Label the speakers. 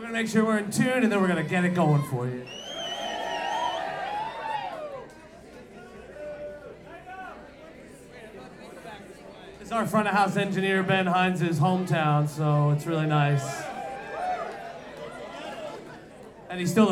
Speaker 1: gonna make sure we're in tune, and then we're gonna get it going for you. This is our front of house engineer, Ben Hines' hometown, so it's really nice. And he's still